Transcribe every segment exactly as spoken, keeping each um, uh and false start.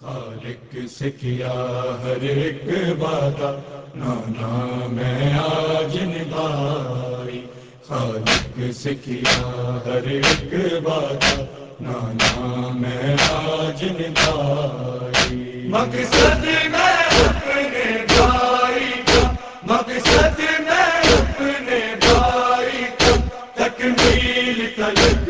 خالق سے کیا ہر ایک وعدہ، نانا میں آج نبھائی۔ خالق سے کیا ہر ایک وعدہ، نانا میں آج نبھائی۔ مقصد میں اپنے بھائی کا، مقصد میں اپنے بھائی کا تکمیل تلک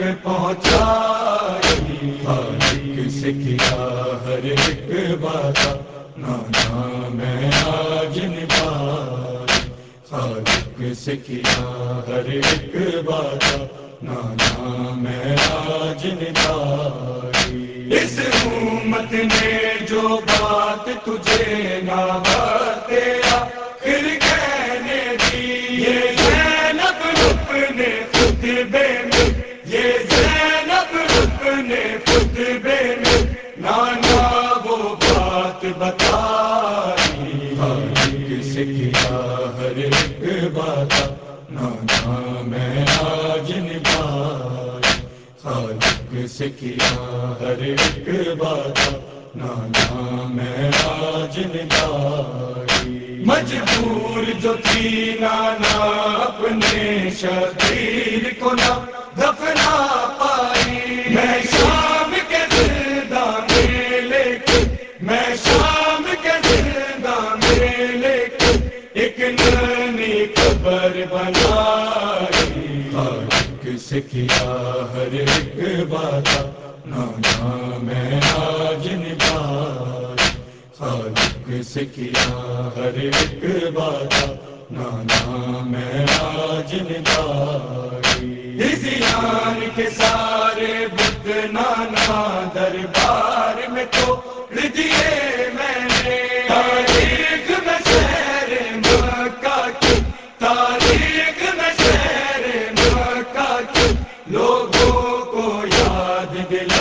پہنچائی۔ خالق سے کیا ہر ایک وعدہ، نانا میں آج نبھائی۔ خالق سے کیا ہر ایک وعدہ، نانا میں آج نبھائی۔ اس امت نے جو بات تجھے نہ بتے آخر کہنے دی، یہ زینب اپنے خطبے میں، یہ زینب اپنے خطبے میں نانا وہ بات بتائی۔ خالق سے کیا ہر ایک وعدہ، نانا میں آج نبھائی۔ خالق سے کیا ہر ایک وعدہ، نانا میں آج نبھائی۔ مجبور جو تھی نانا اپنے شبیر کو نہ دفنا پائی، میں شام کے زندان میں لے کے، میں شام کے زندان میں لے کے ایک ننھی قبر بنائی۔ خالق سے کیا ہر ایک وعدہ، نانا میں آج نبھائی۔ خالق سے کیا ہر ایک وعدہ، نانا میں آج نبھائی۔ ہزیان کے سارے بت نانا دربار میں توڑ دیے میں نے، تاریخ میں شہر مکہ کی، تاریخ میں شہر مکہ کی لوگوں کو یاد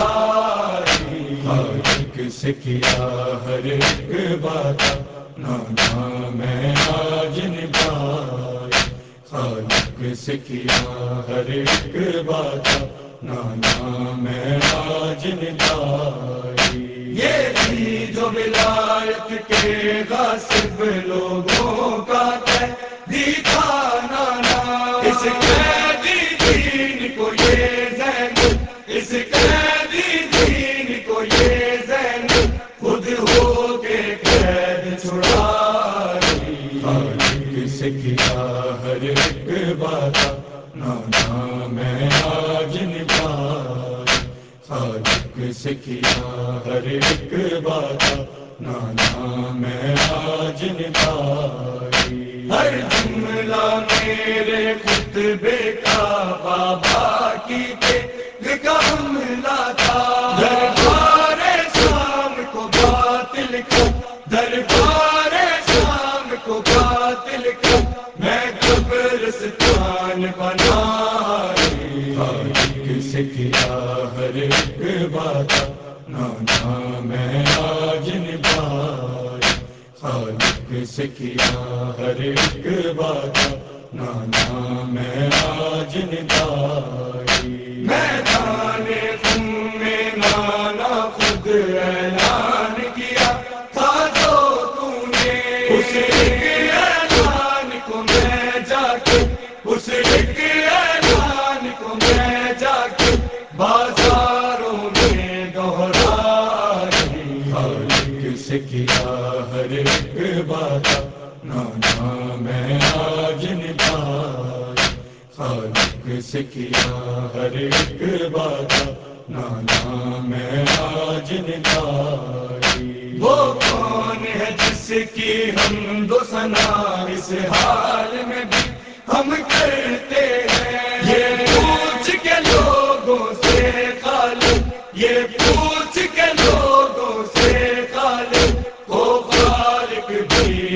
دلائی۔ خالق سے کیا ہر ایک وعدہ، نانا میں آج نبھائی۔ خالق سے کیا ہر ایک وعدہ، نانا میں آج نبھائی۔ یہ بھی جو ولایت کے غاصب لوگوں کا قیدی تھا نانا، اس قیدی دین کو یہ زینب، اس قیدی دین کو یہ زینب خود ہو کے قید چھڑائی۔ خالق سے کیا ہر ایک وعدہ، نانا میں آج نبھائی۔ خالق سے کیا ہر ایک وعدہ، نانا میں آج نبھائی۔ ہر جملہ میرے خطبے کا بابا کی دل کا حملہ تھا، دربار شام کو باطل کا، دربار شام کو باطل کا میں قبرستان بنائی۔ خالق سے کیا ہر ایک وعدہ، نانا میں آج نبھائی۔ خالق سے کیا ہر ایک وعدہ، نانا میں آج نبھائی۔ میدان خون میں نانا خود اعلان کیا تھا جو تو نے، اس ایک اعلان کو میں جا کے، اس ایک اعلان کو میں جا کے بازاروں میں دہرائی۔ خالق سے کیا ہر ایک وعدہ، نانا میں آج نبھائی۔ خالق سے کیا ہر ایک وعدہ، نانا میں آج نبھائی۔ وہ کون ہے جس کی حمد و ثنا اس حال میں بھی ہم کرتے ہیں؟ یہ پوچھ کے لوگوں سے خالق، یہ پوچھ کے لوگوں سے خالق وہ خالق بھی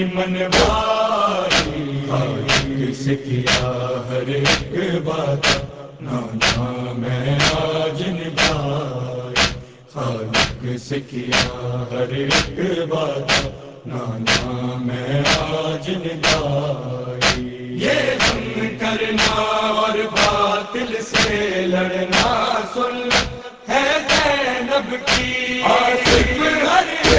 منوائی۔ خالق سے کیا ہر ایک وعدہ، نانا میں آج نبھائی۔ خالق سے کیا ہر ایک وعدہ، نانا میں آج نبھائی۔ یہ ہم کرنا اور باطل سے لڑنا سنت ہے زینب کی، آصف ہر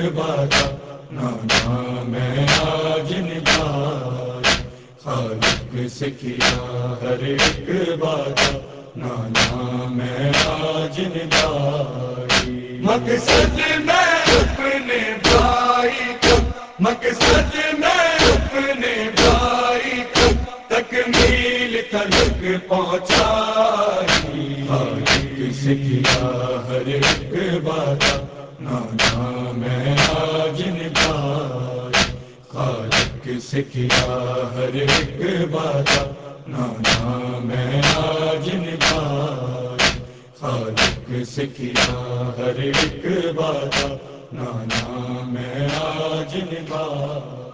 باتا نانا میں آج نبھائی خالق سے کیا ہر ایک باتا نانا میں آج نبھائی مقصد میں اپنے بھائی کو مقصد میں اپنے بھائی کو تکمیل تلک پہنچائی خالق سے کیا ہر ایک باتا نانا میں آج نبھائی خالق سے کیا ہر ایک باتا نانا میں آج نبھائی خالق سے کیا ہر ایک باتا نانا میں آج نبھائی